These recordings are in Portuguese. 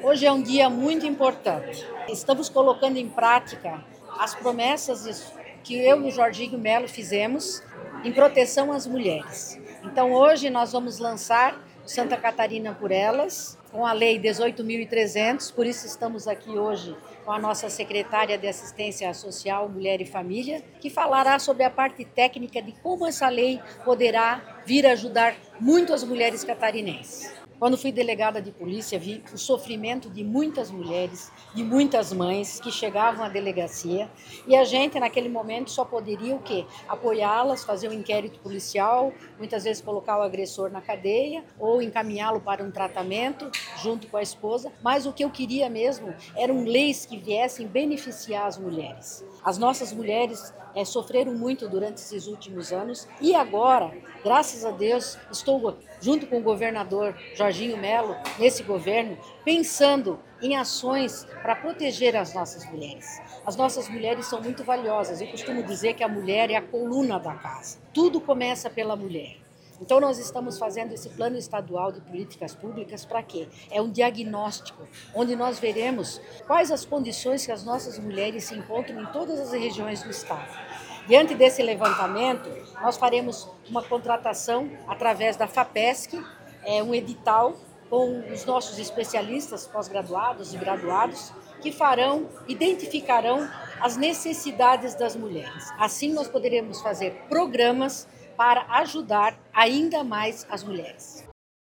Hoje é um dia muito importante. Estamos colocando em prática as promessas que eu e o Jorginho Melo fizemos em proteção às mulheres. Então hoje nós vamos lançar Santa Catarina por Elas, com a Lei 18.300, por isso estamos aqui hoje com a nossa secretária de Assistência Social, Mulher e Família, que falará sobre a parte técnica de como essa lei poderá vir ajudar muito as mulheres catarinenses. Quando fui delegada de polícia, vi o sofrimento de muitas mulheres, de muitas mães que chegavam à delegacia e a gente, naquele momento, só poderia o quê? Apoiá-las, fazer um inquérito policial, muitas vezes colocar o agressor na cadeia ou encaminhá-lo para um tratamento junto com a esposa, mas o que eu queria mesmo eram leis que viessem beneficiar as mulheres. As nossas mulheres sofreram muito durante esses últimos anos e agora, graças a Deus, estou junto com o governador Jorginho Melo, nesse governo, pensando em ações para proteger as nossas mulheres. As nossas mulheres são muito valiosas. Eu costumo dizer que a mulher é a coluna da casa. Tudo começa pela mulher. Então nós estamos fazendo esse plano estadual de políticas públicas para quê? É um diagnóstico, onde nós veremos quais as condições que as nossas mulheres se encontram em todas as regiões do estado. Diante desse levantamento, nós faremos uma contratação através da FAPESC, um edital com os nossos especialistas pós-graduados e graduados que identificarão as necessidades das mulheres. Assim nós poderemos fazer programas para ajudar ainda mais as mulheres.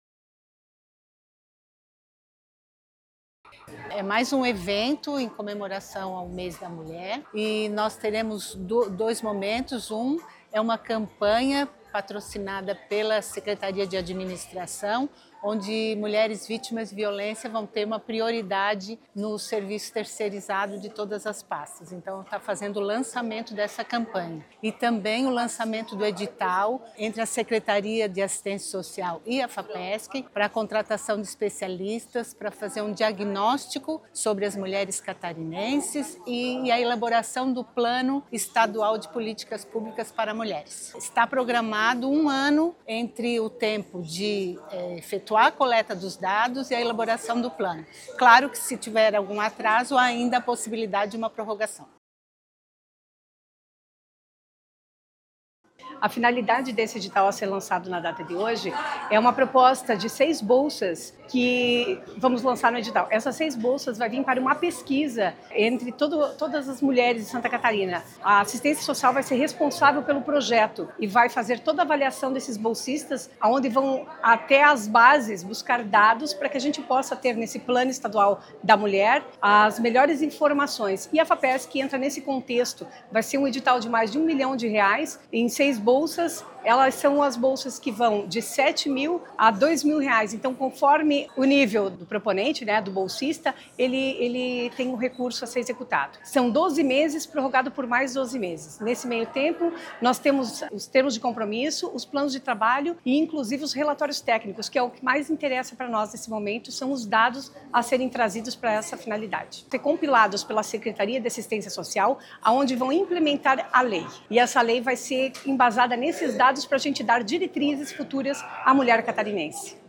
É mais um evento em comemoração ao Mês da Mulher e nós teremos dois momentos. Um é uma campanha patrocinada pela Secretaria de Administração, onde mulheres vítimas de violência vão ter uma prioridade no serviço terceirizado de todas as pastas. Então, está fazendo o lançamento dessa campanha. E também o lançamento do edital entre a Secretaria de Assistência Social e a FAPESC para a contratação de especialistas para fazer um diagnóstico sobre as mulheres catarinenses e a elaboração do Plano Estadual de Políticas Públicas para Mulheres. Está programado um ano entre o tempo de efetuar a coleta dos dados e a elaboração do plano. Claro que se tiver algum atraso, há ainda a possibilidade de uma prorrogação. A finalidade desse edital a ser lançado na data de hoje é uma proposta de 6 bolsas que vamos lançar no edital. Essas 6 bolsas vai vir para uma pesquisa entre todas as mulheres de Santa Catarina. A assistência social vai ser responsável pelo projeto e vai fazer toda a avaliação desses bolsistas, onde vão até as bases buscar dados para que a gente possa ter nesse plano estadual da mulher as melhores informações. E a FAPESC entra nesse contexto. Vai ser um edital de mais de R$1 milhão em 6 bolsas. Elas são as bolsas que vão de R$7.000 a R$2.000. Então, conforme o nível do proponente, né, do bolsista, ele tem um recurso a ser executado. São 12 meses, prorrogado por mais 12 meses. Nesse meio tempo, nós temos os termos de compromisso, os planos de trabalho e, inclusive, os relatórios técnicos, que é o que mais interessa para nós nesse momento, são os dados a serem trazidos para essa finalidade. Ser compilados pela Secretaria de Assistência Social, aonde vão implementar a lei. E essa lei vai ser embasada nesses dados para a gente dar diretrizes futuras à mulher catarinense.